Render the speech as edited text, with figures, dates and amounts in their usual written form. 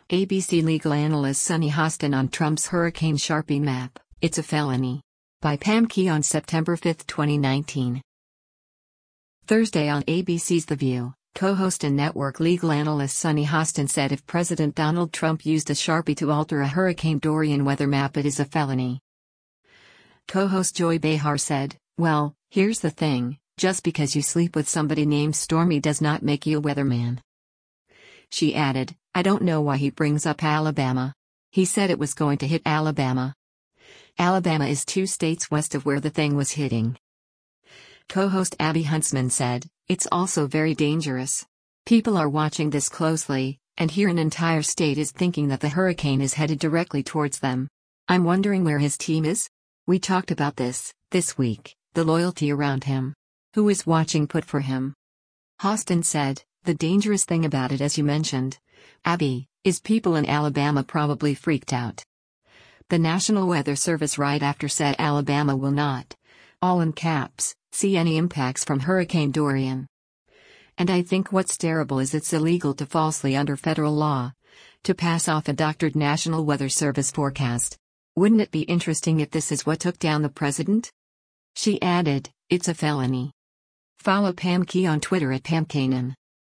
ABC legal analyst Sunny Hostin on Trump's Hurricane Sharpie map, it's a felony. By Pam Key on September 5, 2019. Thursday on ABC's The View, co-host and network legal analyst Sunny Hostin said if President Donald Trump used a Sharpie to alter a Hurricane Dorian weather map, it is a felony. Co-host Joy Behar said, "Well, here's the thing, just because you sleep with somebody named Stormy does not make you a weatherman." She added, "I don't know why he brings up Alabama. He said it was going to hit Alabama. Alabama is 2 states west of where the thing was hitting." Co-host Abby Huntsman said, "It's also very dangerous. People are watching this closely, and here an entire state is thinking that the hurricane is headed directly towards them. I'm wondering where his team is? We talked about this week, the loyalty around him. Who is watching put for him?" Hostin said, "The dangerous thing about it, as you mentioned, Abby, is people in Alabama probably freaked out. The National Weather Service right after said Alabama will not, all in caps, see any impacts from Hurricane Dorian. And I think what's terrible is it's illegal to falsely, under federal law, to pass off a doctored National Weather Service forecast. Wouldn't it be interesting if this is what took down the president?" She added, "It's a felony." Follow Pam Key on Twitter at PamKanan.